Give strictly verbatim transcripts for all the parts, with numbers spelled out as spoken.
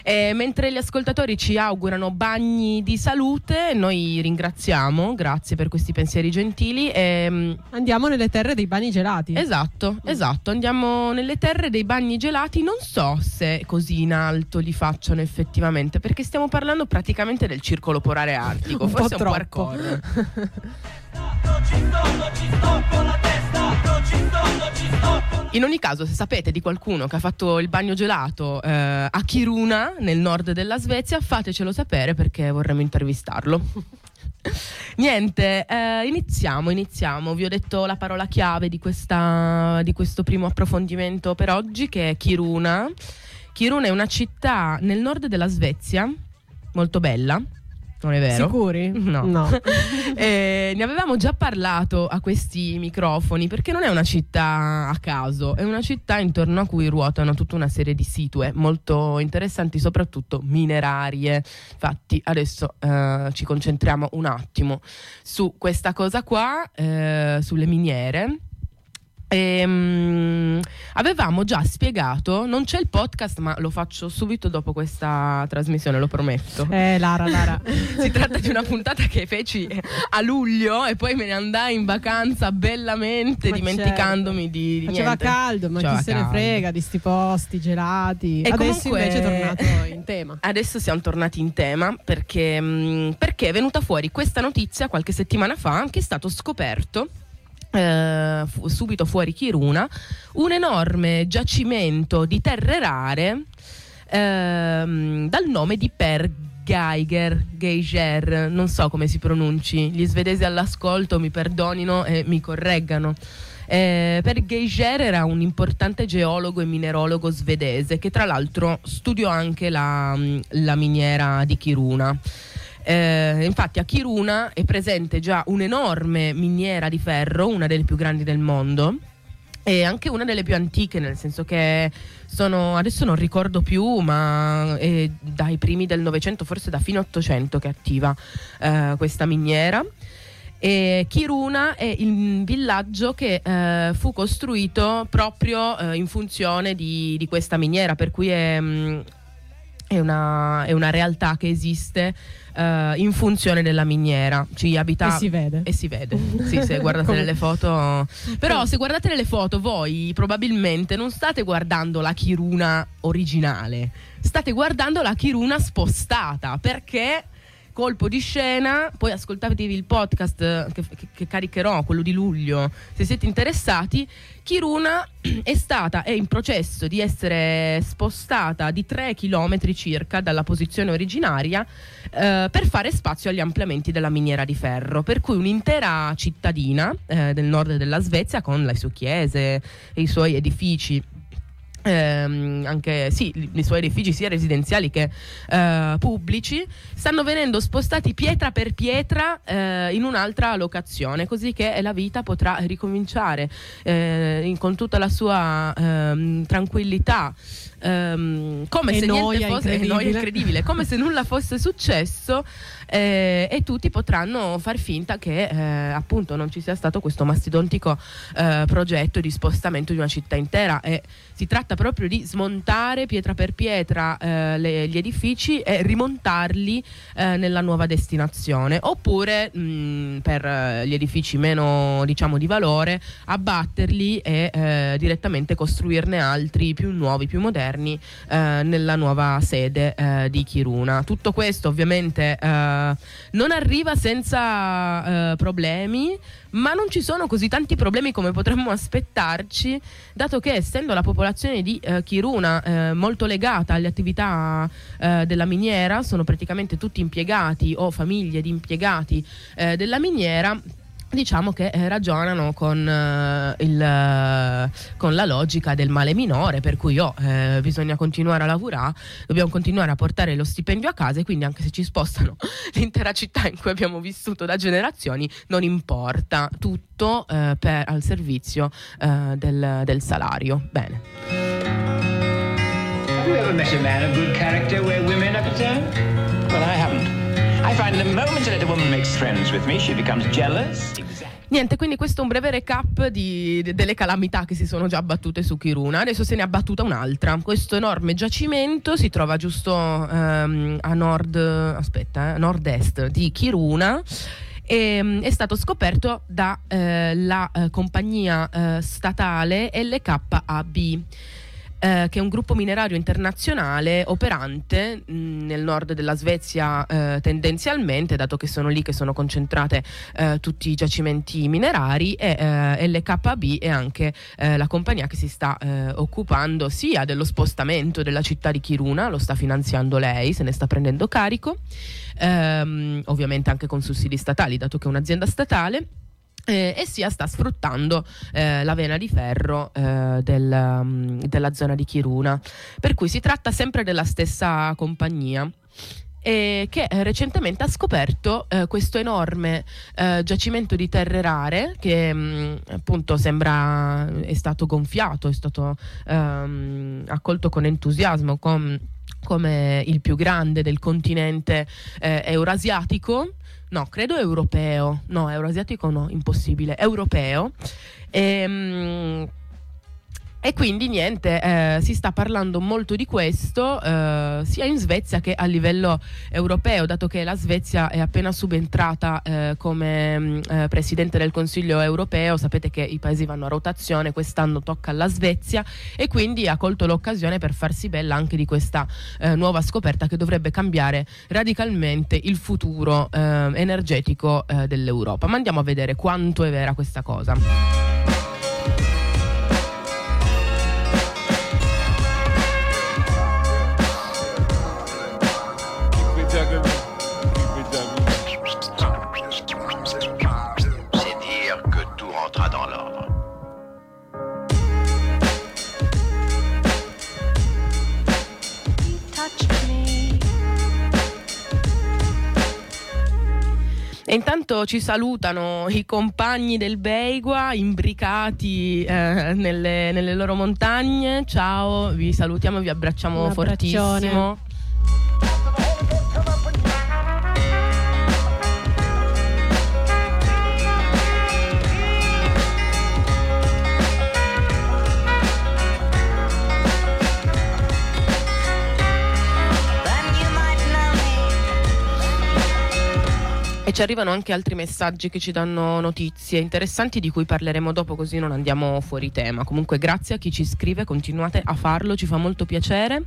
E mentre gli ascoltatori ci augurano bagni di salute, noi ringraziamo, grazie per questi pensieri gentili. E andiamo nelle terre dei bagni gelati. Esatto, esatto, andiamo nelle terre dei bagni gelati. Non so se così in alto li facciano effettivamente, perché stiamo parlando praticamente del circolo polare artico. Un Forse po' è un po' troppo. hardcore. In ogni caso, se sapete di qualcuno che ha fatto il bagno gelato eh, a Kiruna, nel nord della Svezia, fatecelo sapere perché vorremmo intervistarlo. Niente, eh, iniziamo, iniziamo. Vi ho detto la parola chiave di, questa, di questo primo approfondimento per oggi, che è Kiruna. Kiruna è una città nel nord della Svezia, molto bella. Non è vero? Sicuri? No. no. eh, ne avevamo già parlato a questi microfoni, perché non è una città a caso, è una città intorno a cui ruotano tutta una serie di situe molto interessanti, soprattutto minerarie. Infatti adesso eh, ci concentriamo un attimo su questa cosa qua, eh, sulle miniere. E, um, avevamo già spiegato, non c'è il podcast ma lo faccio subito dopo questa trasmissione, lo prometto. Eh Lara, Lara. Si tratta di una puntata che feci a luglio e poi me ne andai in vacanza bellamente, ma dimenticandomi certo. di, di Faceva niente. caldo, ma Faceva chi se caldo. ne frega di sti posti gelati. E adesso comunque, invece è tornato in tema. Adesso siamo tornati in tema perché, mh, perché è venuta fuori questa notizia qualche settimana fa, che è stato scoperto Uh, fu, subito fuori Kiruna un enorme giacimento di terre rare uh, dal nome di Per Geiger, Geiger, non so come si pronunci, gli svedesi all'ascolto mi perdonino e mi correggano. Eh, Per Geiger era un importante geologo e mineralogo svedese che tra l'altro studiò anche la, la miniera di Kiruna. Eh, infatti a Kiruna è presente già un'enorme miniera di ferro, una delle più grandi del mondo e anche una delle più antiche, nel senso che sono, adesso non ricordo più, ma è dai primi del Novecento, forse da fine Ottocento che è attiva eh, questa miniera. E Kiruna è il villaggio che eh, fu costruito proprio eh, in funzione di, di questa miniera, per cui è, mh, è, una, è una realtà che esiste Uh, in funzione della miniera. Ci abita e si vede e si vede sì, se guardate nelle foto. Però se guardate nelle foto voi probabilmente non state guardando la Kiruna originale, state guardando la Kiruna spostata, perché colpo di scena, poi ascoltatevi il podcast che, che, che caricherò, quello di luglio, se siete interessati. Kiruna è stata, è in processo di essere spostata di tre chilometri circa dalla posizione originaria eh, per fare spazio agli ampliamenti della miniera di ferro, per cui un'intera cittadina eh, del nord della Svezia con le sue chiese e i suoi edifici, Eh, anche sì, i suoi edifici sia residenziali che eh, pubblici, stanno venendo spostati pietra per pietra eh, in un'altra locazione, così che la vita potrà ricominciare eh, in, con tutta la sua eh, tranquillità, eh, come e se noia niente fosse incredibile. noia incredibile, come se nulla fosse successo. Eh, e tutti potranno far finta che eh, appunto non ci sia stato questo mastodontico eh, progetto di spostamento di una città intera. E si tratta proprio di smontare pietra per pietra eh, le, gli edifici e rimontarli eh, nella nuova destinazione, oppure mh, per eh, gli edifici meno, diciamo, di valore, abbatterli e eh, direttamente costruirne altri più nuovi, più moderni eh, nella nuova sede eh, di Kiruna. Tutto questo ovviamente eh, non arriva senza eh, problemi, ma non ci sono così tanti problemi come potremmo aspettarci, dato che essendo la popolazione di eh, Kiruna eh, molto legata alle attività eh, della miniera, sono praticamente tutti impiegati o famiglie di impiegati eh, della miniera. Diciamo che eh, ragionano con, uh, il, uh, con la logica del male minore, per cui oh, eh, bisogna continuare a lavorare, dobbiamo continuare a portare lo stipendio a casa, e quindi anche se ci spostano l'intera città in cui abbiamo vissuto da generazioni non importa, tutto uh, per, al servizio uh, del, del salario. Bene. Have you ever met a man of good character where women are concerned? Well, I haven't. I find the moment that a woman makes friends with me, she becomes jealous. Niente, quindi questo è un breve recap di, de, delle calamità che si sono già abbattute su Kiruna. Adesso se ne è abbattuta un'altra. Questo enorme giacimento si trova giusto ehm, a nord, aspetta, eh, a nord-est di Kiruna. E, è stato scoperto dalla eh, compagnia eh, statale L K A B. Eh, che è un gruppo minerario internazionale operante mh, nel nord della Svezia eh, tendenzialmente, dato che sono lì che sono concentrate eh, tutti i giacimenti minerari, e eh, L K A B è anche eh, la compagnia che si sta eh, occupando sia dello spostamento della città di Kiruna, lo sta finanziando lei, se ne sta prendendo carico, ehm, ovviamente anche con sussidi statali, dato che è un'azienda statale. Eh, e sia sta sfruttando eh, la vena di ferro eh, del, um, della zona di Kiruna, per cui si tratta sempre della stessa compagnia eh, che eh, recentemente ha scoperto eh, questo enorme eh, giacimento di terre rare che mh, appunto sembra è stato gonfiato, è stato ehm, accolto con entusiasmo com- come il più grande del continente eh, eurasiatico. No, credo europeo. No, euroasiatico no, impossibile. Europeo. Ehm, e quindi niente, eh, si sta parlando molto di questo eh, sia in Svezia che a livello europeo, dato che la Svezia è appena subentrata eh, come eh, presidente del Consiglio europeo. Sapete che i paesi vanno a rotazione, quest'anno tocca alla Svezia, e quindi ha colto l'occasione per farsi bella anche di questa eh, nuova scoperta che dovrebbe cambiare radicalmente il futuro eh, energetico eh, dell'Europa. Ma andiamo a vedere quanto è vera questa cosa. E intanto ci salutano i compagni del Beigua imbricati eh, nelle, nelle loro montagne. Ciao, vi salutiamo, vi abbracciamo Un fortissimo. E ci arrivano anche altri messaggi che ci danno notizie interessanti di cui parleremo dopo, così non andiamo fuori tema. Comunque grazie a chi ci scrive, continuate a farlo, ci fa molto piacere.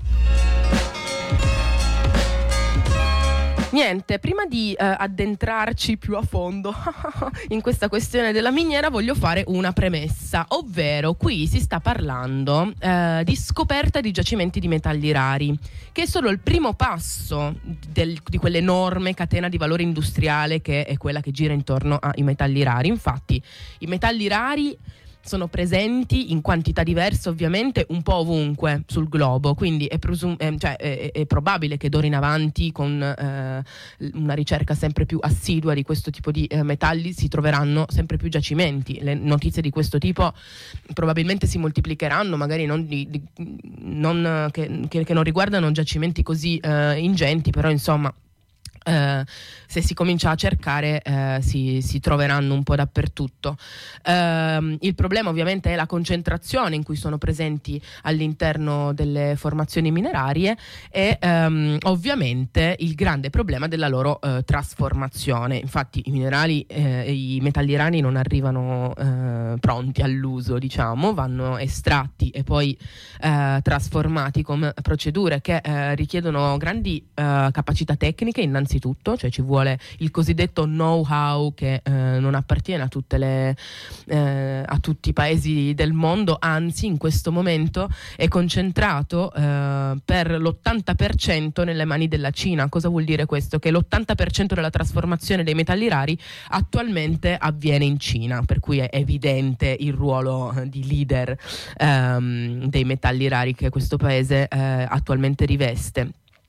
Niente, prima di eh, addentrarci più a fondo in questa questione della miniera, voglio fare una premessa, ovvero qui si sta parlando eh, di scoperta di giacimenti di metalli rari, che è solo il primo passo del, di quell'enorme catena di valore industriale che è quella che gira intorno ai metalli rari. Infatti i metalli rari sono presenti in quantità diverse, ovviamente, un po' ovunque sul globo, quindi è, presum- eh, cioè, è, è probabile che d'ora in avanti, con eh, una ricerca sempre più assidua di questo tipo di eh, metalli, si troveranno sempre più giacimenti. Le notizie di questo tipo probabilmente si moltiplicheranno, magari non, di, di, non che, che, che non riguardano giacimenti così eh, ingenti, però insomma Uh, se si comincia a cercare uh, si, si troveranno un po' dappertutto. Uh, il problema ovviamente è la concentrazione in cui sono presenti all'interno delle formazioni minerarie e um, ovviamente il grande problema della loro uh, trasformazione. Infatti i minerali e uh, i metalli rari non arrivano uh, pronti all'uso, diciamo, vanno estratti e poi uh, trasformati con procedure che uh, richiedono grandi uh, capacità tecniche innanzitutto. Tutto, cioè ci vuole il cosiddetto know-how che eh, non appartiene a tutte le eh, a tutti i paesi del mondo, anzi in questo momento è concentrato eh, per l'ottanta per cento nelle mani della Cina. Cosa vuol dire questo? Che l'ottanta per cento della trasformazione dei metalli rari attualmente avviene in Cina, per cui è evidente il ruolo di leader ehm, dei metalli rari che questo paese eh, attualmente riveste.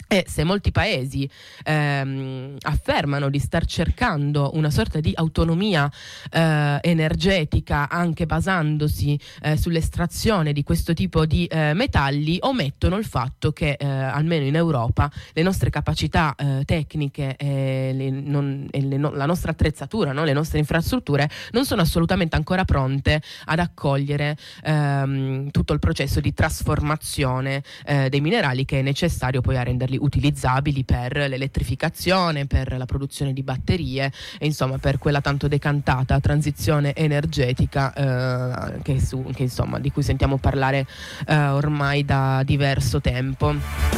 E se molti paesi ehm, affermano di star cercando una sorta di autonomia eh, energetica anche basandosi eh, sull'estrazione di questo tipo di eh, metalli, omettono il fatto che eh, almeno in Europa le nostre capacità eh, tecniche e, le non, e le no, la nostra attrezzatura, no? Le nostre infrastrutture non sono assolutamente ancora pronte ad accogliere ehm, tutto il processo di trasformazione eh, dei minerali che è necessario poi a renderli utilizzabili per l'elettrificazione, per la produzione di batterie e insomma per quella tanto decantata transizione energetica eh, che, su, che insomma di cui sentiamo parlare eh, ormai da diverso tempo.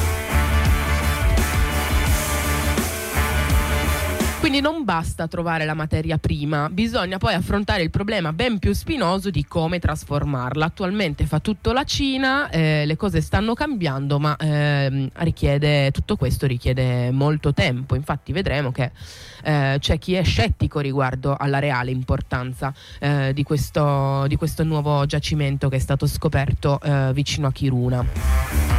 Quindi non basta trovare la materia prima, bisogna poi affrontare il problema ben più spinoso di come trasformarla. Attualmente fa tutto la Cina, eh, le cose stanno cambiando, ma eh, richiede, tutto questo richiede molto tempo. Infatti vedremo che eh, c'è chi è scettico riguardo alla reale importanza eh, di, questo, di questo nuovo giacimento che è stato scoperto eh, vicino a Kiruna.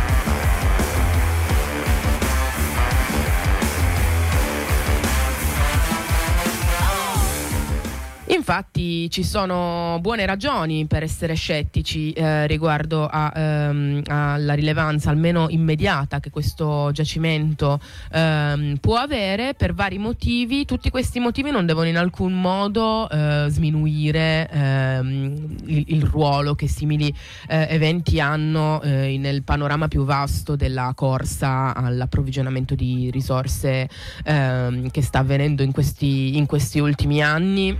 Infatti ci sono buone ragioni per essere scettici eh, riguardo a, ehm, alla rilevanza almeno immediata che questo giacimento ehm, può avere per vari motivi. Tutti questi motivi non devono in alcun modo eh, sminuire ehm, il, il ruolo che simili eh, eventi hanno eh, nel panorama più vasto della corsa all'approvvigionamento di risorse ehm, che sta avvenendo in questi, in questi ultimi anni.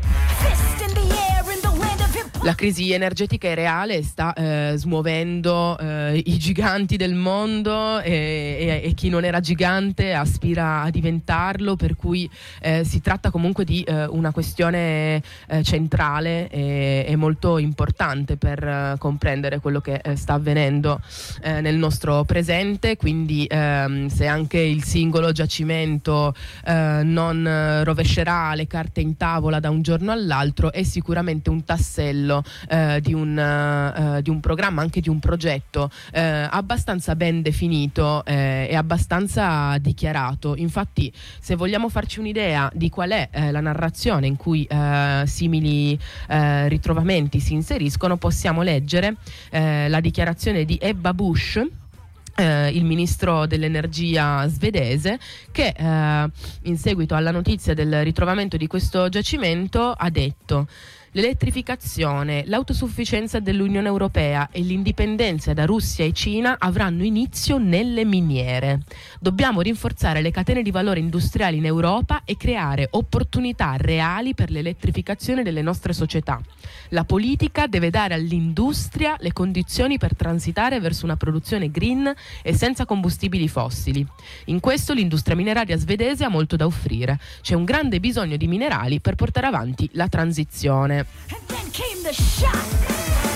La crisi energetica è reale e sta eh, smuovendo eh, i giganti del mondo e, e, e chi non era gigante aspira a diventarlo, per cui eh, si tratta comunque di eh, una questione eh, centrale e, e molto importante per eh, comprendere quello che eh, sta avvenendo eh, nel nostro presente. Quindi ehm, se anche il singolo giacimento eh, non rovescerà le carte in tavola da un giorno all'altro, è sicuramente un tassello Eh, di, un, eh, di un programma, anche di un progetto eh, abbastanza ben definito eh, e abbastanza dichiarato. Infatti, se vogliamo farci un'idea di qual è eh, la narrazione in cui eh, simili eh, ritrovamenti si inseriscono, possiamo leggere eh, la dichiarazione di Ebba Busch, Eh, il ministro dell'energia svedese, che eh, in seguito alla notizia del ritrovamento di questo giacimento ha detto: l'elettrificazione, l'autosufficienza dell'Unione Europea e l'indipendenza da Russia e Cina avranno inizio nelle miniere. Dobbiamo rinforzare le catene di valore industriali in Europa e creare opportunità reali per l'elettrificazione delle nostre società. La politica deve dare all'industria le condizioni per transitare verso una produzione green e senza combustibili fossili. In questo l'industria mineraria svedese ha molto da offrire. C'è un grande bisogno di minerali per portare avanti la transizione. And then came the shot.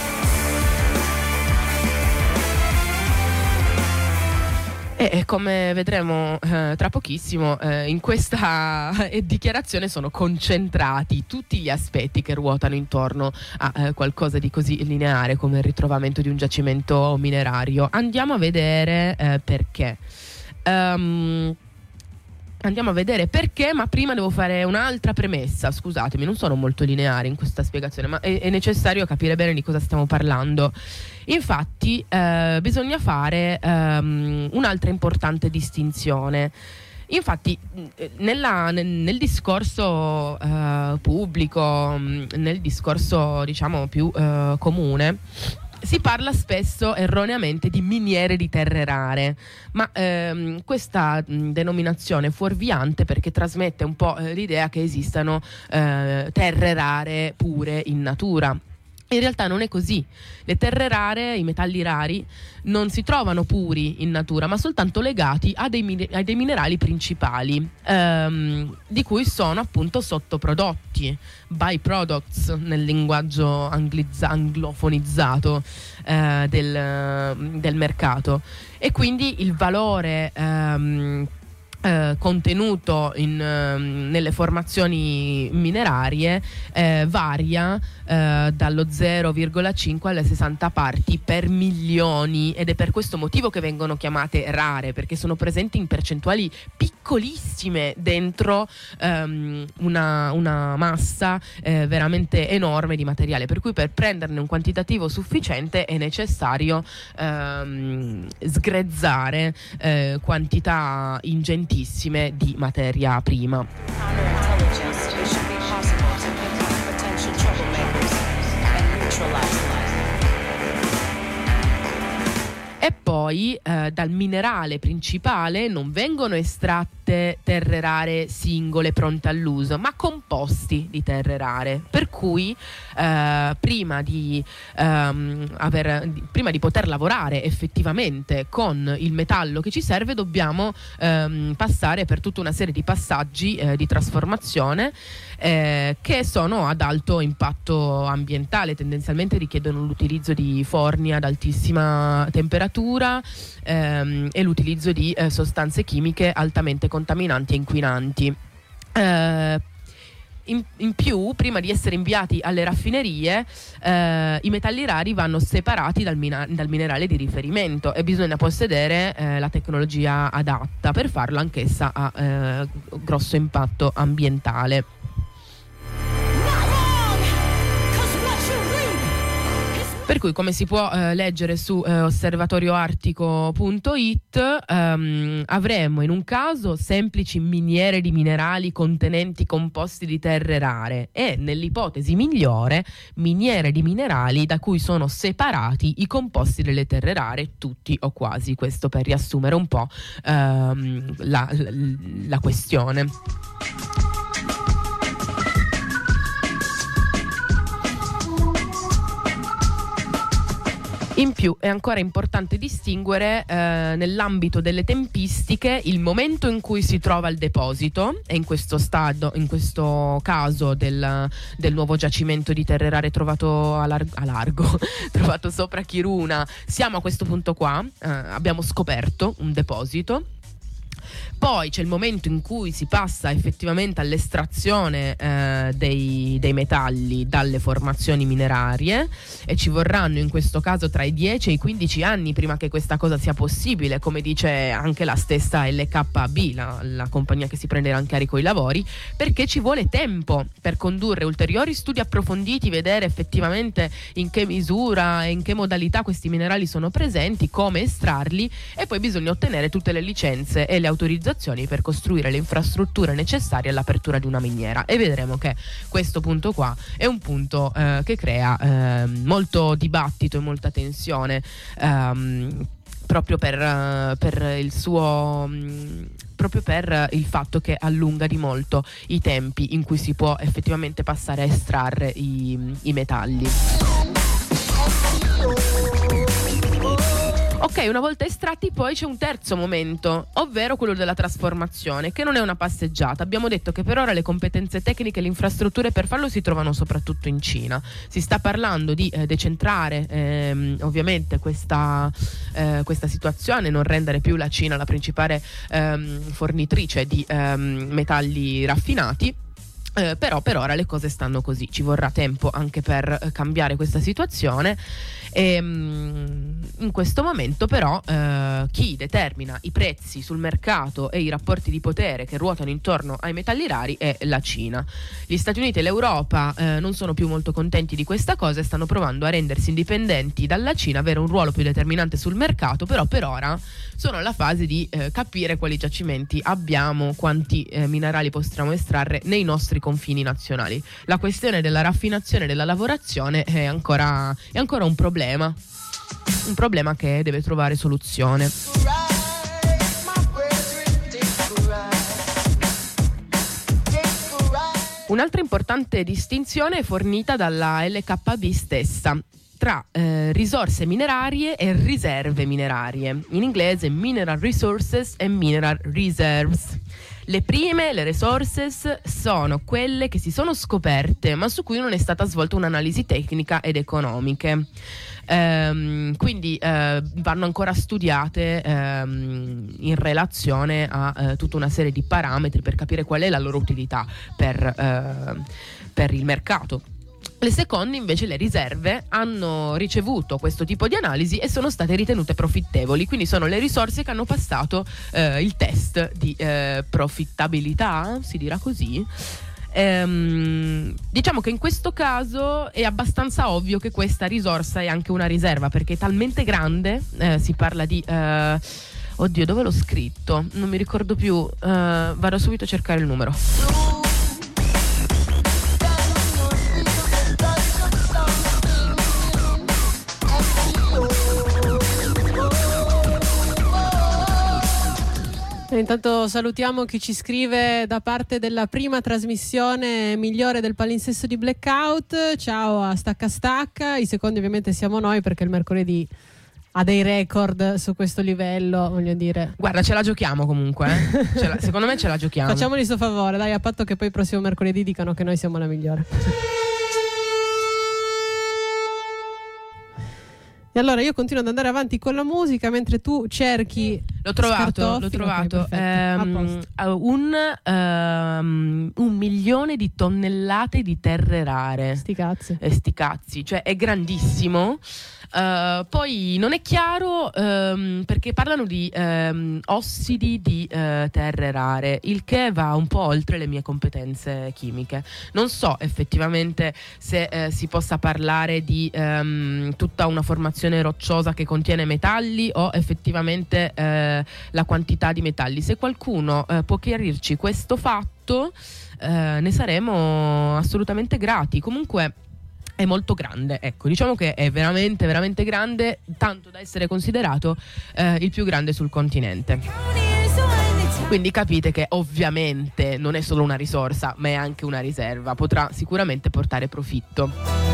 E come vedremo eh, tra pochissimo, eh, in questa eh, dichiarazione sono concentrati tutti gli aspetti che ruotano intorno a eh, qualcosa di così lineare come il ritrovamento di un giacimento minerario. Andiamo a vedere eh, perché. Um, Andiamo a vedere perché, ma prima devo fare un'altra premessa. Scusatemi, non sono molto lineare in questa spiegazione, ma è, è necessario capire bene di cosa stiamo parlando. Infatti eh, bisogna fare um, un'altra importante distinzione. Infatti nella, nel, nel discorso uh, pubblico, nel discorso diciamo più uh, comune, si parla spesso erroneamente di miniere di terre rare, ma ehm, questa mh, denominazione è fuorviante perché trasmette un po' eh, l'idea che esistano eh, terre rare pure in natura. In realtà non è così. Le terre rare, i metalli rari, non si trovano puri in natura, ma soltanto legati a dei, min- a dei minerali principali, ehm, di cui sono appunto sottoprodotti, byproducts nel linguaggio anglizza- anglofonizzato eh, del, del mercato. E quindi il valore ehm, Eh, contenuto in, eh, nelle formazioni minerarie eh, varia eh, dallo zero virgola cinque alle sessanta parti per milioni, ed è per questo motivo che vengono chiamate rare, perché sono presenti in percentuali piccolissime dentro ehm, una, una massa eh, veramente enorme di materiale, per cui per prenderne un quantitativo sufficiente è necessario ehm, sgrezzare eh, quantità ingenti di materia prima. E poi eh, dal minerale principale non vengono estratte terre rare singole pronte all'uso, ma composti di terre rare. Per cui eh, prima di ehm, aver, di, prima di poter lavorare effettivamente con il metallo che ci serve, dobbiamo ehm, passare per tutta una serie di passaggi eh, di trasformazione eh, che sono ad alto impatto ambientale. Tendenzialmente richiedono l'utilizzo di forni ad altissima temperatura ehm, e l'utilizzo di eh, sostanze chimiche altamente contaminanti e inquinanti. Eh, in, in più, prima di essere inviati alle raffinerie, eh, i metalli rari vanno separati dal, mina- dal minerale di riferimento, e bisogna possedere eh, la tecnologia adatta. Per farlo anch'essa ha eh, grosso impatto ambientale. Per cui, come si può eh, leggere su eh, osservatorio artico punto it, ehm, avremmo in un caso semplici miniere di minerali contenenti composti di terre rare, e nell'ipotesi migliore miniere di minerali da cui sono separati i composti delle terre rare, tutti o quasi. Questo per riassumere un po' ehm, la, la, la questione. In più è ancora importante distinguere eh, nell'ambito delle tempistiche il momento in cui si trova il deposito, e in questo stadio, in questo caso del, del nuovo giacimento di terre rare trovato a, lar- a largo, trovato sopra Kiruna, siamo a questo punto qua, eh, abbiamo scoperto un deposito. Poi c'è il momento in cui si passa effettivamente all'estrazione eh, dei, dei metalli dalle formazioni minerarie, e ci vorranno in questo caso tra i dieci e i quindici anni prima che questa cosa sia possibile, come dice anche la stessa L K A B, la, la compagnia che si prenderà in carico i lavori, perché ci vuole tempo per condurre ulteriori studi approfonditi, vedere effettivamente in che misura e in che modalità questi minerali sono presenti, come estrarli, e poi bisogna ottenere tutte le licenze e le autorizzazioni per costruire le infrastrutture necessarie all'apertura di una miniera. E vedremo che questo punto qua è un punto eh, che crea eh, molto dibattito e molta tensione, ehm, proprio per, uh, per il suo mh, proprio per il fatto che allunga di molto i tempi in cui si può effettivamente passare a estrarre i, i metalli. Ok, una volta estratti poi c'è un terzo momento, ovvero quello della trasformazione, che non è una passeggiata. Abbiamo detto che per ora le competenze tecniche e le infrastrutture per farlo si trovano soprattutto in Cina. Si sta parlando di eh, decentrare ehm, ovviamente questa, eh, questa situazione, non rendere più la Cina la principale ehm, fornitrice di ehm, metalli raffinati. Eh, però per ora le cose stanno così, ci vorrà tempo anche per eh, cambiare questa situazione, e mh, in questo momento però eh, chi determina i prezzi sul mercato e i rapporti di potere che ruotano intorno ai metalli rari è la Cina. Gli Stati Uniti e l'Europa eh, non sono più molto contenti di questa cosa e stanno provando a rendersi indipendenti dalla Cina, avere un ruolo più determinante sul mercato, però per ora sono alla fase di eh, capire quali giacimenti abbiamo, quanti eh, minerali possiamo estrarre nei nostri confini nazionali. La questione della raffinazione e della lavorazione è ancora, è ancora un problema, un problema che deve trovare soluzione. Un'altra importante distinzione è fornita dalla L K A B stessa. tra eh, risorse minerarie e riserve minerarie, in inglese mineral resources e mineral reserves. Le prime, le resources, sono quelle che si sono scoperte ma su cui non è stata svolta un'analisi tecnica ed economiche. Ehm, quindi eh, vanno ancora studiate ehm, in relazione a eh, tutta una serie di parametri per capire qual è la loro utilità per, eh, per il mercato. Le seconde, invece, le riserve, hanno ricevuto questo tipo di analisi e sono state ritenute profittevoli, quindi sono le risorse che hanno passato eh, il test di eh, profittabilità, si dirà così. Ehm, diciamo che in questo caso è abbastanza ovvio che questa risorsa è anche una riserva, perché è talmente grande, eh, si parla di... Eh, oddio, dove l'ho scritto? Non mi ricordo più, eh, vado subito a cercare il numero. Intanto salutiamo chi ci scrive da parte della prima trasmissione migliore del palinsesto di Blackout. Ciao a Stacca Stacca. I secondi ovviamente siamo noi, perché il mercoledì ha dei record su questo livello, voglio dire. Guarda, ce la giochiamo comunque, eh? ce la, secondo me ce la giochiamo. Facciamogli sto favore, dai, a patto che poi il prossimo mercoledì dicano che noi siamo la migliore. E allora io continuo ad andare avanti con la musica mentre tu cerchi. L'ho trovato, scartoffi. l'ho trovato. Okay, ehm, un, um, un milione di tonnellate di terre rare. Sti cazzi. Eh, sti cazzi, cioè è grandissimo. Uh, poi non è chiaro um, perché parlano di um, ossidi di uh, terre rare, il che va un po' oltre le mie competenze chimiche. Non so effettivamente se uh, si possa parlare di um, tutta una formazione rocciosa che contiene metalli o effettivamente uh, la quantità di metalli. Se qualcuno uh, può chiarirci questo fatto, uh, ne saremo assolutamente grati. Comunque è molto grande, ecco, diciamo che è veramente veramente grande, tanto da essere considerato eh, il più grande sul continente. Quindi capite che ovviamente non è solo una risorsa, ma è anche una riserva, potrà sicuramente portare profitto.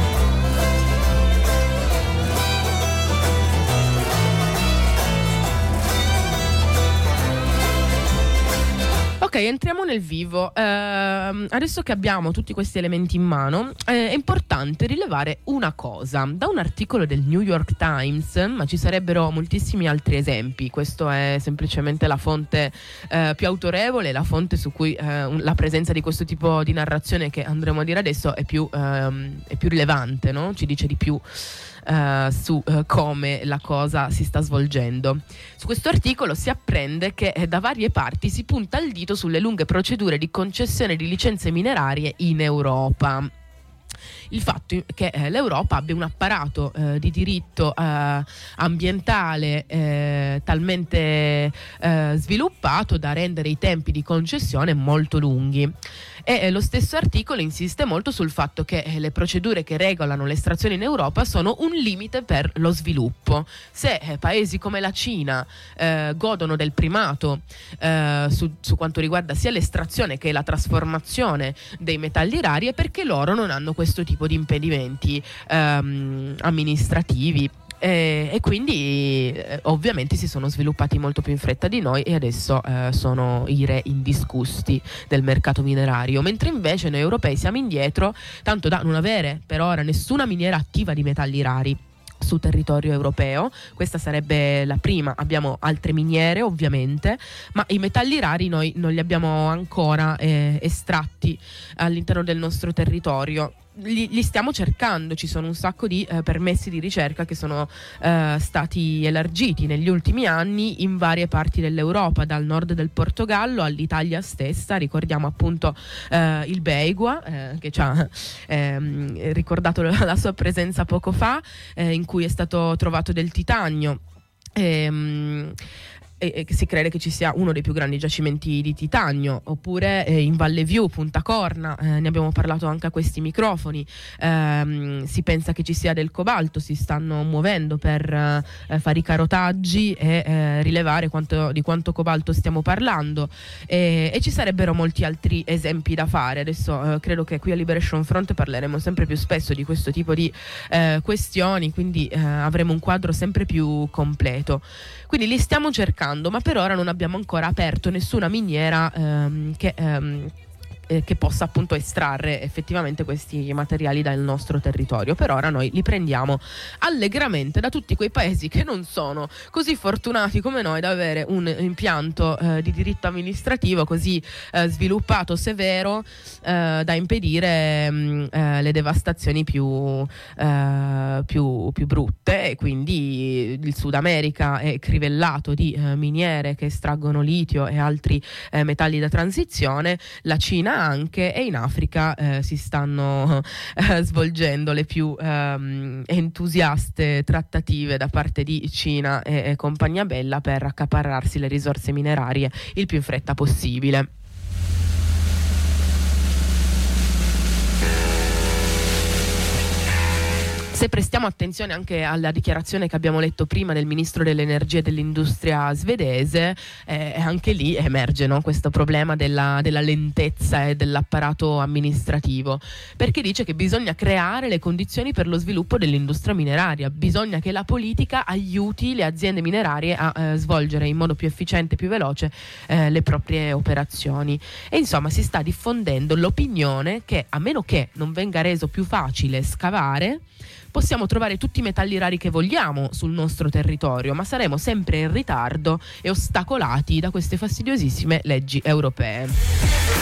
Ok, entriamo nel vivo. Eh, adesso che abbiamo tutti questi elementi in mano, eh, è importante rilevare una cosa. Da un articolo del New York Times, ma ci sarebbero moltissimi altri esempi, questo è semplicemente la fonte eh, più autorevole, la fonte su cui eh, la presenza di questo tipo di narrazione che andremo a dire adesso è più, ehm, è più rilevante, no? Ci dice di più Uh, su uh, come la cosa si sta svolgendo. Su questo articolo si apprende che eh, da varie parti si punta il dito sulle lunghe procedure di concessione di licenze minerarie in Europa. Il fatto che eh, l'Europa abbia un apparato eh, di diritto eh, ambientale eh, talmente eh, sviluppato da rendere i tempi di concessione molto lunghi. E eh, lo stesso articolo insiste molto sul fatto che eh, le procedure che regolano l'estrazione in Europa sono un limite per lo sviluppo. Se eh, paesi come la Cina eh, godono del primato eh, su, su quanto riguarda sia l'estrazione che la trasformazione dei metalli rari, è perché loro non hanno questo tipo di impedimenti ehm, amministrativi. E, e quindi eh, ovviamente si sono sviluppati molto più in fretta di noi e adesso eh, sono i re indiscussi del mercato minerario, mentre invece noi europei siamo indietro, tanto da non avere per ora nessuna miniera attiva di metalli rari su territorio europeo. Questa sarebbe la prima. Abbiamo altre miniere ovviamente, ma i metalli rari noi non li abbiamo ancora eh, estratti all'interno del nostro territorio. Li, li stiamo cercando, ci sono un sacco di eh, permessi di ricerca che sono eh, stati elargiti negli ultimi anni in varie parti dell'Europa, dal nord del Portogallo all'Italia stessa. Ricordiamo appunto eh, il Beigua eh, che ci ha eh, ricordato la, la sua presenza poco fa, eh, in cui è stato trovato del titanio. Ehm e, e si crede che ci sia uno dei più grandi giacimenti di titanio, oppure eh, in Valle View, Punta Corna, eh, ne abbiamo parlato anche a questi microfoni, ehm, si pensa che ci sia del cobalto, si stanno muovendo per eh, fare i carotaggi e eh, rilevare quanto, di quanto cobalto stiamo parlando, e, e ci sarebbero molti altri esempi da fare. Adesso eh, credo che qui a Liberation Front parleremo sempre più spesso di questo tipo di eh, questioni, quindi eh, avremo un quadro sempre più completo. Quindi li stiamo cercando, ma per ora non abbiamo ancora aperto nessuna miniera ehm, che... Ehm, che possa appunto estrarre effettivamente questi materiali dal nostro territorio. Per ora noi li prendiamo allegramente da tutti quei paesi che non sono così fortunati come noi da avere un impianto eh, di diritto amministrativo così eh, sviluppato, severo, eh, da impedire mh, eh, le devastazioni più, eh, più, più brutte. E quindi il Sud America è crivellato di eh, miniere che estraggono litio e altri eh, metalli da transizione, la Cina anche, e in Africa eh, si stanno eh, svolgendo le più ehm, entusiaste trattative da parte di Cina e, e compagnia bella per accaparrarsi le risorse minerarie il più in fretta possibile. Se prestiamo attenzione anche alla dichiarazione che abbiamo letto prima del ministro dell'energia e dell'industria svedese, eh, anche lì emerge, no, questo problema della, della lentezza e dell'apparato amministrativo, perché dice che bisogna creare le condizioni per lo sviluppo dell'industria mineraria, bisogna che la politica aiuti le aziende minerarie a eh, svolgere in modo più efficiente e più veloce eh, le proprie operazioni. E insomma si sta diffondendo l'opinione che, a meno che non venga reso più facile scavare, possiamo trovare tutti i metalli rari che vogliamo sul nostro territorio, ma saremo sempre in ritardo e ostacolati da queste fastidiosissime leggi europee.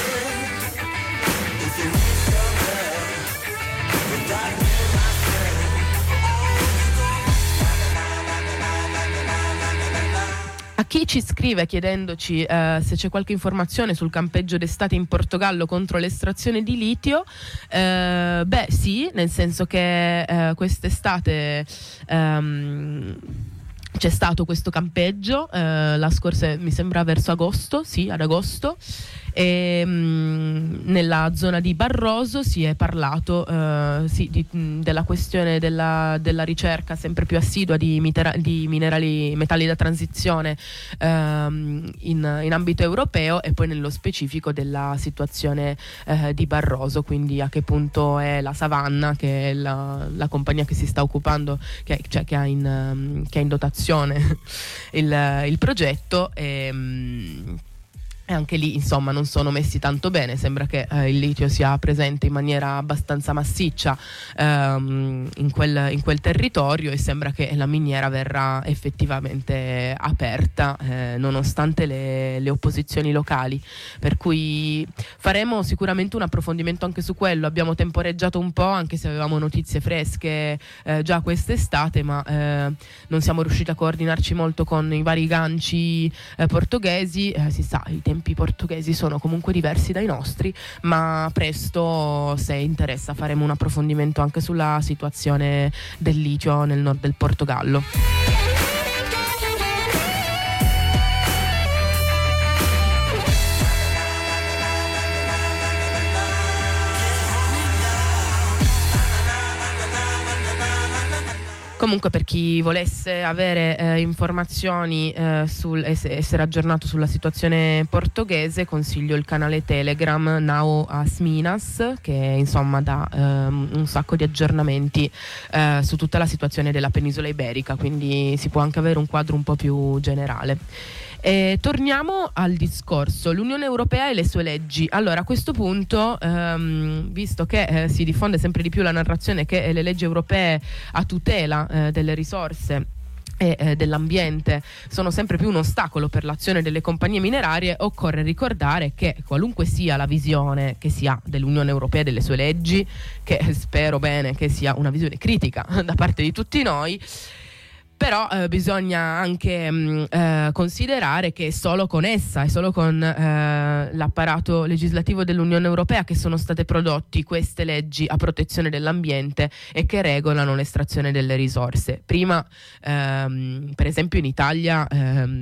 A chi ci scrive chiedendoci eh, se c'è qualche informazione sul campeggio d'estate in Portogallo contro l'estrazione di litio, eh, beh sì, nel senso che eh, quest'estate ehm, c'è stato questo campeggio, eh, la scorsa, mi sembra verso agosto, sì, ad agosto, e mh, nella zona di Barroso si è parlato eh, sì, di, mh, della questione della, della ricerca sempre più assidua di, mitera, di minerali, metalli da transizione ehm, in, in ambito europeo, e poi nello specifico della situazione eh, di Barroso, quindi a che punto è la Savanna, che è la, la compagnia che si sta occupando, che, cioè, che, ha, in, che ha in dotazione il, il progetto. E, mh, E anche lì, insomma, non sono messi tanto bene. Sembra che eh, il litio sia presente in maniera abbastanza massiccia ehm, in, quel, in quel territorio, e sembra che la miniera verrà effettivamente aperta eh, nonostante le, le opposizioni locali. Per cui faremo sicuramente un approfondimento anche su quello. Abbiamo temporeggiato un po', anche se avevamo notizie fresche eh, già quest'estate, ma eh, non siamo riusciti a coordinarci molto con i vari ganci eh, portoghesi. Eh, si sa, i tempi I portoghesi sono comunque diversi dai nostri, ma presto, se interessa, faremo un approfondimento anche sulla situazione del litio nel nord del Portogallo. Comunque, per chi volesse avere eh, informazioni eh, sul essere aggiornato sulla situazione portoghese, consiglio il canale Telegram Now As Minas, che insomma dà ehm, un sacco di aggiornamenti eh, su tutta la situazione della penisola iberica, quindi si può anche avere un quadro un po' più generale. E torniamo al discorso, l'Unione Europea e le sue leggi. Allora, a questo punto, ehm, visto che eh, si diffonde sempre di più la narrazione che eh, le leggi europee a tutela eh, delle risorse e eh, dell'ambiente sono sempre più un ostacolo per l'azione delle compagnie minerarie, occorre ricordare che qualunque sia la visione che si ha dell'Unione Europea e delle sue leggi, che spero bene che sia una visione critica da parte di tutti noi, però eh, bisogna anche mh, eh, considerare che è solo con essa e solo con eh, l'apparato legislativo dell'Unione Europea che sono state prodotte queste leggi a protezione dell'ambiente e che regolano l'estrazione delle risorse. Prima, ehm, per esempio in Italia, ehm,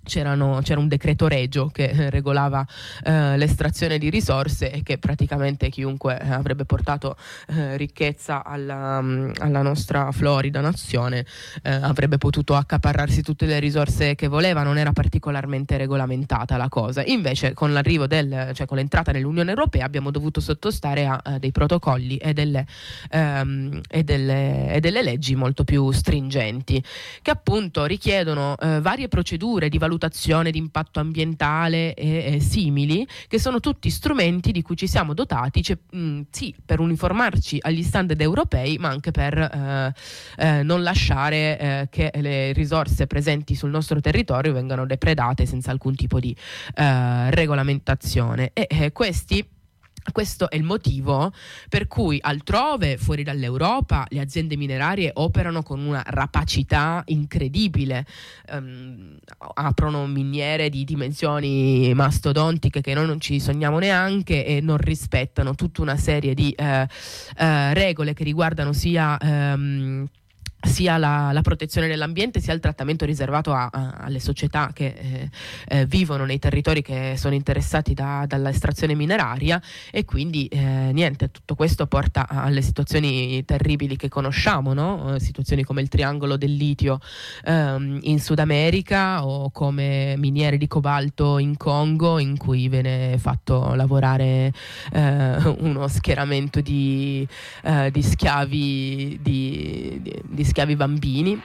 C'erano, c'era un decreto regio che eh, regolava eh, l'estrazione di risorse e che praticamente chiunque eh, avrebbe portato eh, ricchezza alla, alla nostra florida nazione eh, avrebbe potuto accaparrarsi tutte le risorse che voleva. Non era particolarmente regolamentata la cosa. Invece con l'arrivo del, cioè con l'entrata nell'Unione Europea abbiamo dovuto sottostare a, a dei protocolli e delle, ehm, e, delle, e delle leggi molto più stringenti, che appunto richiedono eh, varie procedure di valutazione di impatto ambientale e, e simili, che sono tutti strumenti di cui ci siamo dotati, cioè, mh, sì, per uniformarci agli standard europei, ma anche per eh, eh, non lasciare eh, che le risorse presenti sul nostro territorio vengano depredate senza alcun tipo di eh, regolamentazione. E eh, questi Questo è il motivo per cui altrove, fuori dall'Europa, le aziende minerarie operano con una rapacità incredibile, um, aprono miniere di dimensioni mastodontiche che noi non ci sogniamo neanche e non rispettano tutta una serie di eh, eh, regole che riguardano sia... Um, sia la, la protezione dell'ambiente sia il trattamento riservato a, a, alle società che eh, eh, vivono nei territori che sono interessati da, dall'estrazione mineraria, e quindi eh, niente, tutto questo porta alle situazioni terribili che conosciamo, no? Eh, situazioni come il triangolo del litio ehm, in Sud America, o come miniere di cobalto in Congo, in cui viene fatto lavorare eh, uno schieramento di, eh, di schiavi di, di, di schiavi bambini.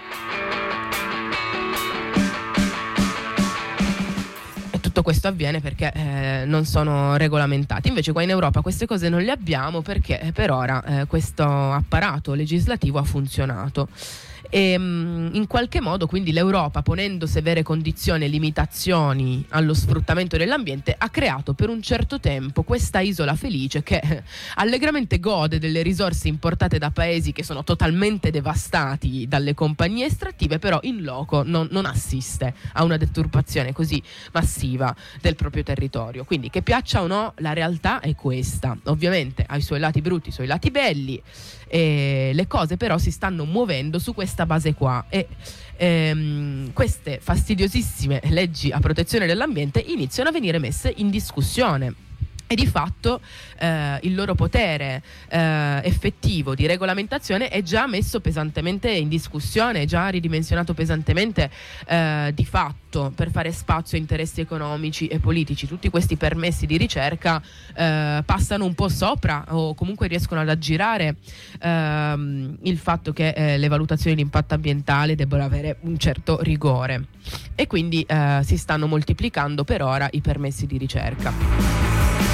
E tutto questo avviene perché eh, non sono regolamentati. Invece qua in Europa queste cose non le abbiamo, perché eh, per ora eh, questo apparato legislativo ha funzionato. E in qualche modo quindi l'Europa, ponendo severe condizioni e limitazioni allo sfruttamento dell'ambiente, ha creato per un certo tempo questa isola felice che eh, allegramente gode delle risorse importate da paesi che sono totalmente devastati dalle compagnie estrattive, però in loco non, non assiste a una deturpazione così massiva del proprio territorio. Quindi, che piaccia o no, la realtà è questa. Ovviamente ha i suoi lati brutti, i suoi lati belli, e le cose però si stanno muovendo su questa base qua, e ehm, queste fastidiosissime leggi a protezione dell'ambiente iniziano a venire messe in discussione. E di fatto eh, il loro potere eh, effettivo di regolamentazione è già messo pesantemente in discussione, è già ridimensionato pesantemente eh, di fatto, per fare spazio a interessi economici e politici. Tutti questi permessi di ricerca eh, passano un po' sopra, o comunque riescono ad aggirare ehm, il fatto che eh, le valutazioni di impatto ambientale debbano avere un certo rigore, e quindi eh, si stanno moltiplicando per ora i permessi di ricerca.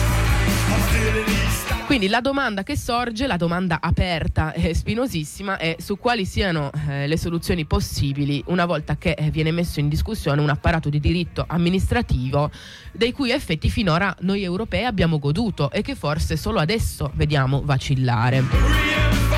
Quindi la domanda che sorge, la domanda aperta e spinosissima, è su quali siano eh, le soluzioni possibili una volta che eh, viene messo in discussione un apparato di diritto amministrativo dei cui effetti finora noi europei abbiamo goduto e che forse solo adesso vediamo vacillare.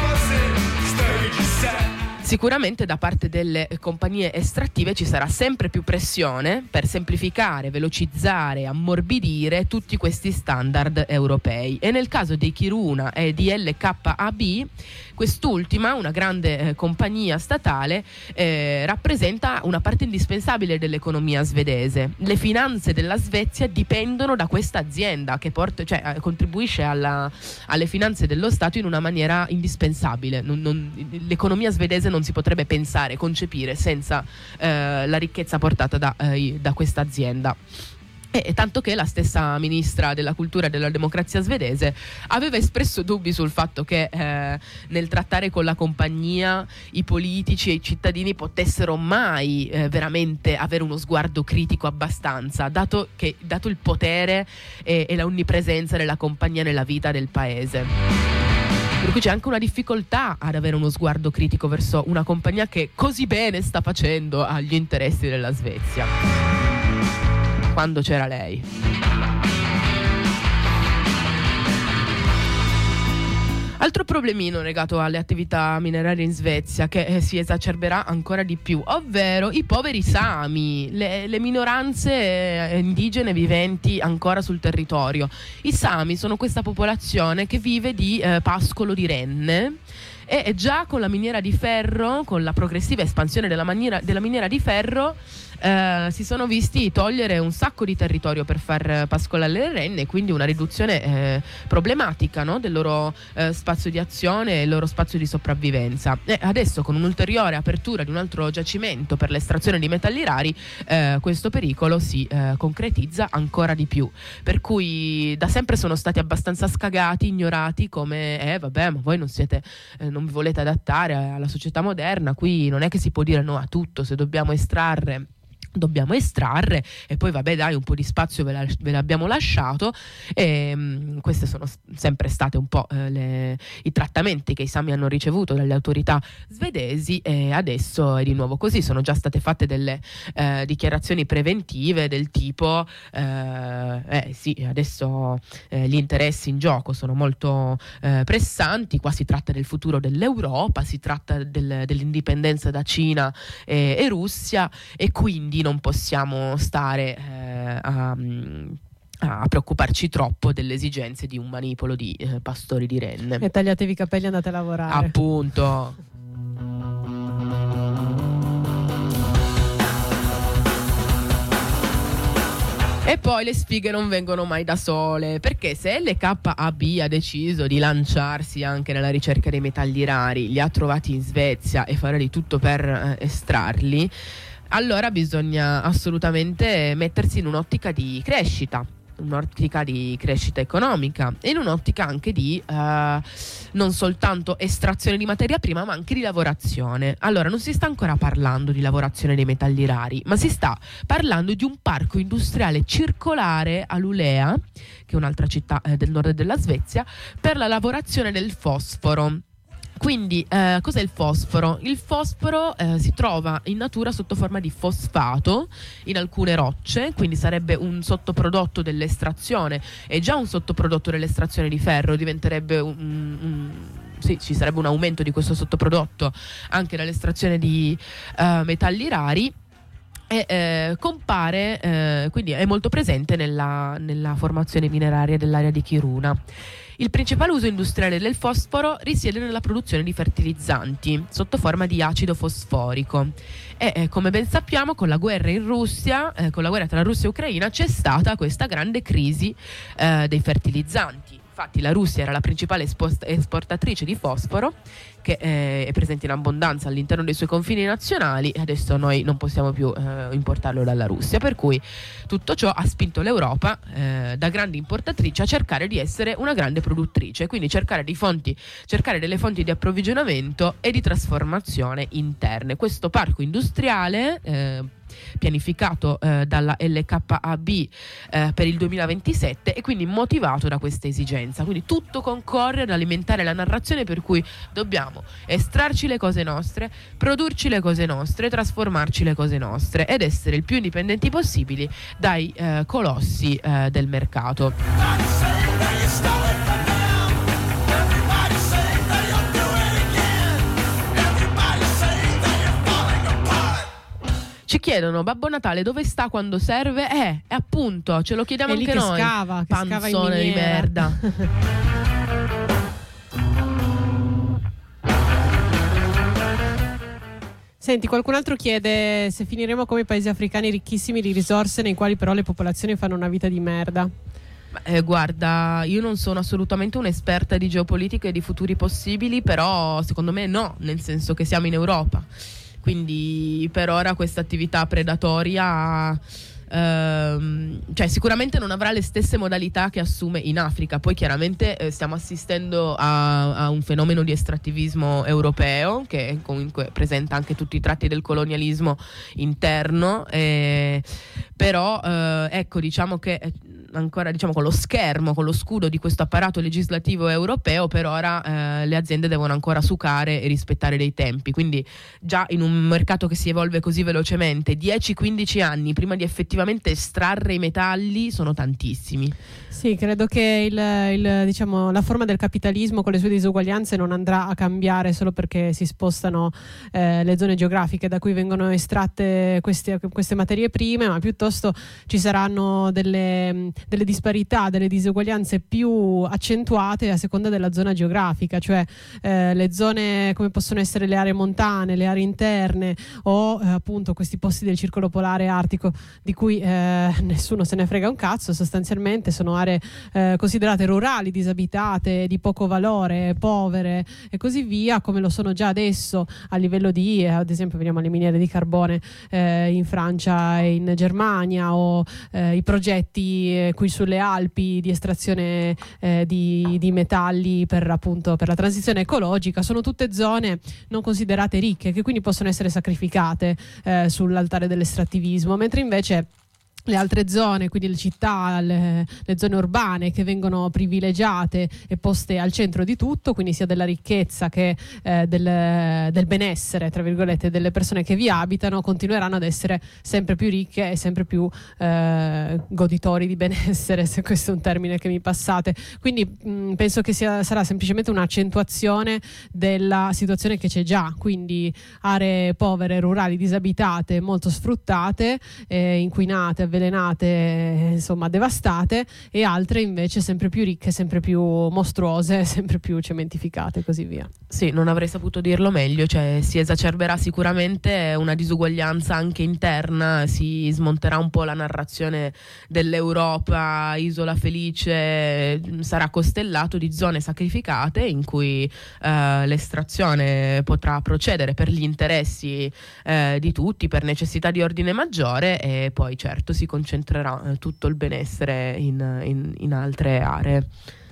Sicuramente da parte delle compagnie estrattive ci sarà sempre più pressione per semplificare, velocizzare, ammorbidire tutti questi standard europei, e nel caso di Kiruna e di L K A B, quest'ultima, una grande eh, compagnia statale, eh, rappresenta una parte indispensabile dell'economia svedese. Le finanze della Svezia dipendono da questa azienda che porta, cioè, contribuisce alla, alle finanze dello Stato in una maniera indispensabile. Non, non, l'economia svedese non si potrebbe pensare, concepire senza eh, la ricchezza portata da, eh, da questa azienda. E tanto che la stessa ministra della cultura e della democrazia svedese aveva espresso dubbi sul fatto che eh, nel trattare con la compagnia i politici e i cittadini potessero mai eh, veramente avere uno sguardo critico abbastanza, dato, che, dato il potere e, e la onnipresenza della compagnia nella vita del paese. Per cui c'è anche una difficoltà ad avere uno sguardo critico verso una compagnia che così bene sta facendo agli interessi della Svezia, quando c'era lei. Altro problemino legato alle attività minerarie in Svezia, che eh, si esacerberà ancora di più, ovvero i poveri Sami, le, le minoranze eh, indigene viventi ancora sul territorio. I Sami sono questa popolazione che vive di eh, pascolo di renne, e già con la miniera di ferro, con la progressiva espansione della, maniera, della miniera di ferro, eh, si sono visti togliere un sacco di territorio per far pascolare le renne, quindi una riduzione eh, problematica, no? del loro eh, spazio di azione e il loro spazio di sopravvivenza. E adesso, con un'ulteriore apertura di un altro giacimento per l'estrazione di metalli rari, eh, questo pericolo si eh, concretizza ancora di più, per cui da sempre sono stati abbastanza scagati, ignorati come eh vabbè, ma voi non siete eh, non vi volete adattare alla società moderna, qui non è che si può dire no a tutto, se dobbiamo estrarre dobbiamo estrarre e poi vabbè dai, un po' di spazio ve, la, ve l'abbiamo lasciato. E mh, queste sono s- sempre state un po' eh, le, i trattamenti che i Sami hanno ricevuto dalle autorità svedesi, e adesso è di nuovo così. Sono già state fatte delle eh, dichiarazioni preventive del tipo eh, eh sì, adesso eh, gli interessi in gioco sono molto eh, pressanti, qua si tratta del futuro dell'Europa, si tratta del, dell'indipendenza da Cina e, e Russia, e quindi non possiamo stare eh, a, a preoccuparci troppo delle esigenze di un manipolo di eh, pastori di renne. E tagliatevi i capelli e andate a lavorare. Appunto. E poi le sfighe non vengono mai da sole, perché se L K A B ha deciso di lanciarsi anche nella ricerca dei metalli rari, li ha trovati in Svezia e farà di tutto per eh, estrarli, allora bisogna assolutamente mettersi in un'ottica di crescita, un'ottica di crescita economica e in un'ottica anche di uh, non soltanto estrazione di materia prima, ma anche di lavorazione. Allora, non si sta ancora parlando di lavorazione dei metalli rari, ma si sta parlando di un parco industriale circolare a Luleå, che è un'altra città eh, del nord della Svezia, per la lavorazione del fosforo. Quindi eh, cos'è il fosforo? Il fosforo eh, si trova in natura sotto forma di fosfato in alcune rocce, quindi sarebbe un sottoprodotto dell'estrazione, è già un sottoprodotto dell'estrazione di ferro, diventerebbe un, un sì, ci sarebbe un aumento di questo sottoprodotto anche dall'estrazione di uh, metalli rari. E eh, compare, eh, quindi è molto presente nella, nella formazione mineraria dell'area di Kiruna. Il principale uso industriale del fosforo risiede nella produzione di fertilizzanti sotto forma di acido fosforico e eh, come ben sappiamo con la guerra in Russia, eh, con la guerra tra Russia e Ucraina c'è stata questa grande crisi eh, dei fertilizzanti. Infatti la Russia era la principale espost- esportatrice di fosforo, che eh, è presente in abbondanza all'interno dei suoi confini nazionali, e adesso noi non possiamo più eh, importarlo dalla Russia, per cui tutto ciò ha spinto l'Europa eh, da grande importatrice a cercare di essere una grande produttrice, quindi cercare di fonti, cercare delle fonti di approvvigionamento e di trasformazione interne. Questo parco industriale eh, pianificato eh, dalla L K A B eh, per il duemilaventisette e quindi motivato da questa esigenza, quindi tutto concorre ad alimentare la narrazione per cui dobbiamo estrarci le cose nostre, produrci le cose nostre, trasformarci le cose nostre ed essere il più indipendenti possibili dai eh, colossi eh, del mercato. Ci chiedono, Babbo Natale dove sta quando serve? Eh, e appunto, ce lo chiediamo è anche lì che noi. Scava, che scava in Panzone di miniera. merda. Senti, qualcun altro chiede se finiremo come i paesi africani ricchissimi di risorse nei quali però le popolazioni fanno una vita di merda. Eh, guarda, io non sono assolutamente un'esperta di geopolitica e di futuri possibili, però secondo me no, nel senso che siamo in Europa. Quindi per ora questa attività predatoria ehm, cioè sicuramente non avrà le stesse modalità che assume in Africa. Poi chiaramente eh, stiamo assistendo a, a un fenomeno di estrattivismo europeo che comunque presenta anche tutti i tratti del colonialismo interno, eh, però eh, ecco, diciamo che eh, ancora diciamo con lo schermo, con lo scudo di questo apparato legislativo europeo, per ora eh, le aziende devono ancora sucare e rispettare dei tempi, quindi già in un mercato che si evolve così velocemente dieci quindici anni prima di effettivamente estrarre i metalli sono tantissimi. Sì, credo che il, il, diciamo, la forma del capitalismo con le sue disuguaglianze non andrà a cambiare solo perché si spostano eh, le zone geografiche da cui vengono estratte queste, queste materie prime, ma piuttosto ci saranno delle delle disparità, delle diseguaglianze più accentuate a seconda della zona geografica, cioè eh, le zone come possono essere le aree montane, le aree interne o eh, appunto questi posti del circolo polare artico di cui eh, nessuno se ne frega un cazzo, sostanzialmente sono aree eh, considerate rurali, disabitate, di poco valore, povere e così via, come lo sono già adesso a livello di, eh, ad esempio veniamo alle miniere di carbone eh, in Francia e in Germania, o eh, i progetti eh, qui sulle Alpi di estrazione eh, di, di metalli per appunto per la transizione ecologica. Sono tutte zone non considerate ricche, che quindi possono essere sacrificate eh, sull'altare dell'estrattivismo, mentre invece le altre zone, quindi le città, le, le zone urbane, che vengono privilegiate e poste al centro di tutto, quindi sia della ricchezza che eh, del, del benessere, tra virgolette, delle persone che vi abitano, continueranno ad essere sempre più ricche e sempre più eh, goditori di benessere, se questo è un termine che mi passate. Quindi mh, penso che sia, sarà semplicemente un'accentuazione della situazione che c'è già, quindi aree povere, rurali, disabitate, molto sfruttate, eh, inquinate, avvelenate, insomma devastate, e altre invece sempre più ricche, sempre più mostruose, sempre più cementificate e così via. Sì, non avrei saputo dirlo meglio, cioè si esacerberà sicuramente una disuguaglianza anche interna, si smonterà un po' la narrazione dell'Europa isola felice, sarà costellato di zone sacrificate in cui eh, l'estrazione potrà procedere per gli interessi eh, di tutti, per necessità di ordine maggiore, e poi certo si concentrerà eh, tutto il benessere in, in, in altre aree.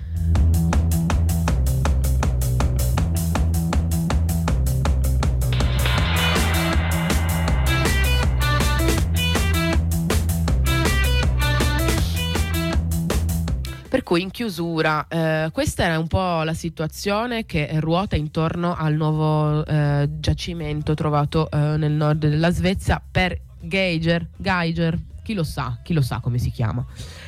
Per cui in chiusura, eh, questa era un po' la situazione che ruota intorno al nuovo eh, giacimento trovato eh, nel nord della Svezia per Geiger, Geiger, chi lo sa, chi lo sa come si chiama.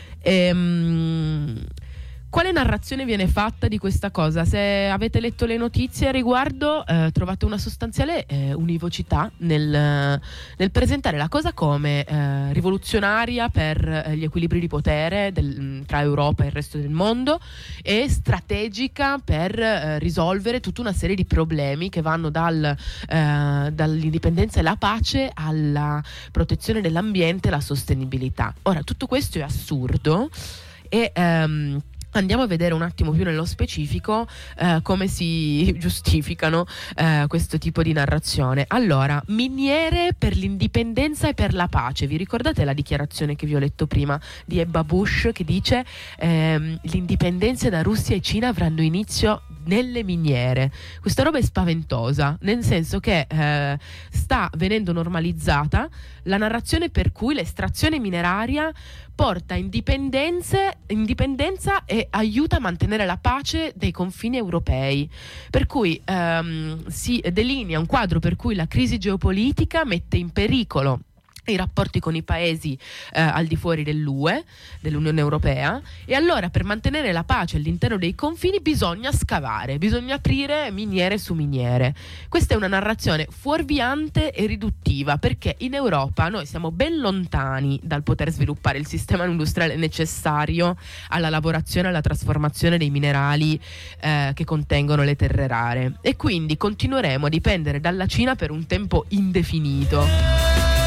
Ehm, Quale narrazione viene fatta di questa cosa? Se avete letto le notizie a riguardo, eh, trovate una sostanziale eh, univocità nel, nel presentare la cosa come eh, rivoluzionaria per eh, gli equilibri di potere del, tra Europa e il resto del mondo, e strategica per eh, risolvere tutta una serie di problemi che vanno dal, eh, dall'indipendenza e la pace alla protezione dell'ambiente e la sostenibilità. Ora, tutto questo è assurdo e ehm, andiamo a vedere un attimo più nello specifico eh, come si giustificano eh, questo tipo di narrazione. Allora, miniere per l'indipendenza e per la pace. Vi ricordate la dichiarazione che vi ho letto prima di Ebba Bush, che dice ehm, l'indipendenza da Russia e Cina avranno inizio nelle miniere? Questa roba è spaventosa, nel senso che eh, sta venendo normalizzata la narrazione per cui l'estrazione mineraria porta indipendenze, indipendenza e aiuta a mantenere la pace dei confini europei, per cui ehm, si delinea un quadro per cui la crisi geopolitica mette in pericolo i rapporti con i paesi eh, al di fuori dell'U E, dell'Unione Europea, e allora per mantenere la pace all'interno dei confini bisogna scavare, bisogna aprire miniere su miniere. Questa è una narrazione fuorviante e riduttiva, perché in Europa noi siamo ben lontani dal poter sviluppare il sistema industriale necessario alla lavorazione e alla trasformazione dei minerali eh, che contengono le terre rare, e quindi continueremo a dipendere dalla Cina per un tempo indefinito.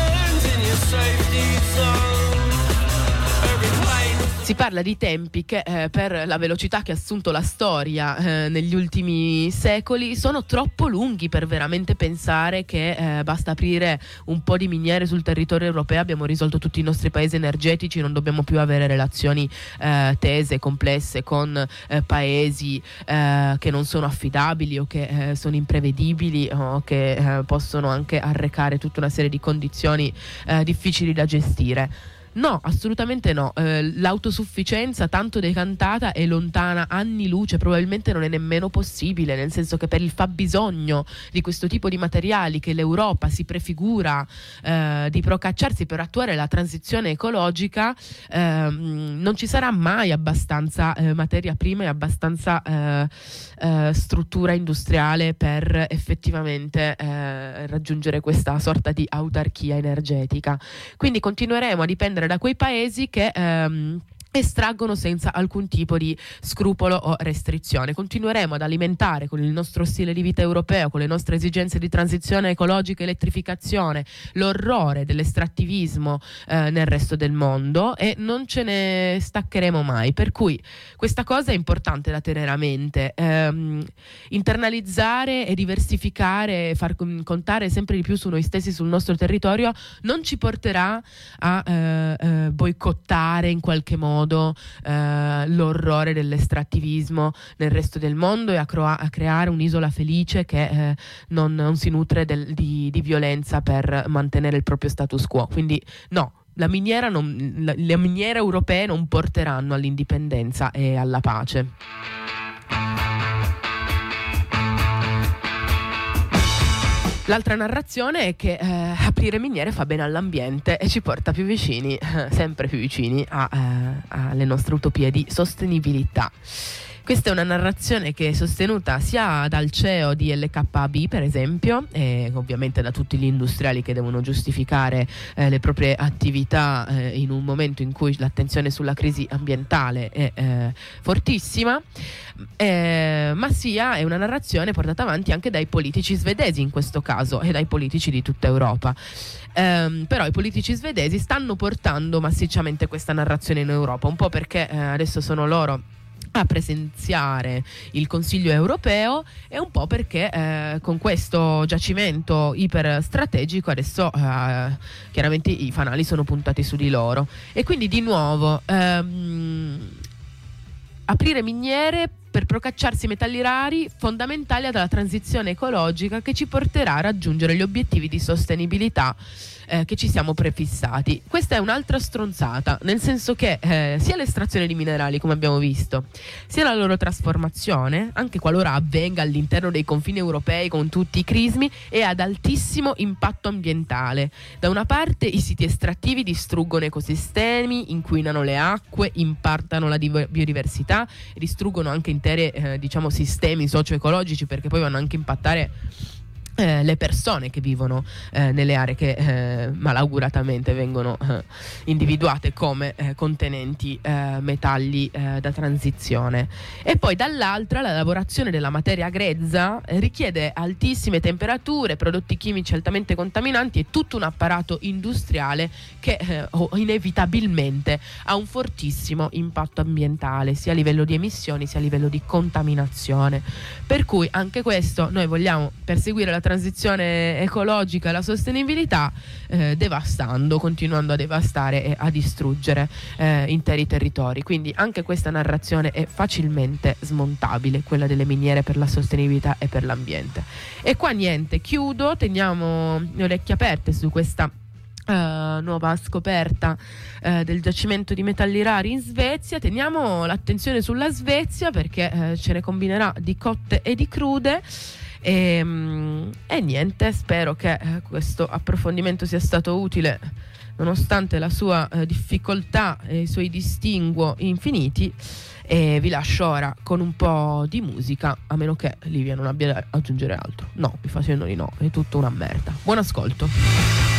Si parla di tempi che eh, per la velocità che ha assunto la storia eh, negli ultimi secoli sono troppo lunghi per veramente pensare che eh, basta aprire un po' di miniere sul territorio europeo, abbiamo risolto tutti i nostri paesi energetici, non dobbiamo più avere relazioni eh, tese, complesse con eh, paesi eh, che non sono affidabili o che eh, sono imprevedibili o che eh, possono anche arrecare tutta una serie di condizioni eh, difficili da gestire. No, assolutamente no. Eh, l'autosufficienza tanto decantata è lontana anni luce, probabilmente non è nemmeno possibile, nel senso che per il fabbisogno di questo tipo di materiali che l'Europa si prefigura eh, di procacciarsi per attuare la transizione ecologica, eh, non ci sarà mai abbastanza eh, materia prima e abbastanza eh, eh, struttura industriale per effettivamente eh, raggiungere questa sorta di autarchia energetica. Quindi continueremo a dipendere da quei paesi che ehm, estraggono senza alcun tipo di scrupolo o restrizione. Continueremo ad alimentare con il nostro stile di vita europeo, con le nostre esigenze di transizione ecologica e elettrificazione, l'orrore dell'estrattivismo eh, nel resto del mondo, e non ce ne staccheremo mai. Per cui questa cosa è importante da tenere a mente. Ehm, internalizzare e diversificare, far contare sempre di più su noi stessi, sul nostro territorio, non ci porterà a eh, eh, boicottare in qualche modo Uh, l'orrore dell'estrattivismo nel resto del mondo e a, croa- a creare un'isola felice che uh, non, non si nutre del, di, di violenza per mantenere il proprio status quo. Quindi no, la miniera non, la, le miniere europee non porteranno all'indipendenza e alla pace. L'altra narrazione è che eh, aprire miniere fa bene all'ambiente e ci porta più vicini, eh, sempre più vicini a, eh, alle nostre utopie di sostenibilità. Questa è una narrazione che è sostenuta sia dal C E O di L K A B, per esempio, e ovviamente da tutti gli industriali che devono giustificare eh, le proprie attività eh, in un momento in cui l'attenzione sulla crisi ambientale è eh, fortissima, eh, ma sia è una narrazione portata avanti anche dai politici svedesi in questo caso e dai politici di tutta Europa. Um, però i politici svedesi stanno portando massicciamente questa narrazione in Europa, un po' perché eh, adesso sono loro a presenziare il Consiglio europeo e un po' perché eh, con questo giacimento iperstrategico adesso eh, chiaramente i fanali sono puntati su di loro, e quindi di nuovo ehm, aprire miniere per procacciarsi metalli rari fondamentali alla transizione ecologica che ci porterà a raggiungere gli obiettivi di sostenibilità eh, che ci siamo prefissati. Questa è un'altra stronzata, nel senso che eh, sia l'estrazione di minerali, come abbiamo visto, sia la loro trasformazione, anche qualora avvenga all'interno dei confini europei con tutti i crismi, è ad altissimo impatto ambientale. Da una parte i siti estrattivi distruggono ecosistemi, inquinano le acque, impattano la div- biodiversità e distruggono anche interi eh, diciamo sistemi socio-ecologici, perché poi vanno anche a impattare Eh, le persone che vivono eh, nelle aree che eh, malauguratamente vengono eh, individuate come eh, contenenti eh, metalli eh, da transizione. E poi dall'altra la lavorazione della materia grezza eh, richiede altissime temperature, prodotti chimici altamente contaminanti e tutto un apparato industriale che eh, inevitabilmente ha un fortissimo impatto ambientale, sia a livello di emissioni sia a livello di contaminazione. Per cui anche questo noi vogliamo perseguire la transizione ecologica e la sostenibilità eh, devastando, continuando a devastare e a distruggere eh, interi territori. Quindi anche questa narrazione è facilmente smontabile, quella delle miniere per la sostenibilità e per l'ambiente. E qua niente, chiudo, teniamo le orecchie aperte su questa Uh, nuova scoperta uh, del giacimento di metalli rari in Svezia. Teniamo l'attenzione sulla Svezia perché uh, ce ne combinerà di cotte e di crude. E, um, e niente, spero che uh, questo approfondimento sia stato utile nonostante la sua uh, difficoltà e i suoi distinguo infiniti, e vi lascio ora con un po' di musica, a meno che Livia non abbia da aggiungere altro. No, mi fa cenno di no, è tutta una merda. Buon ascolto.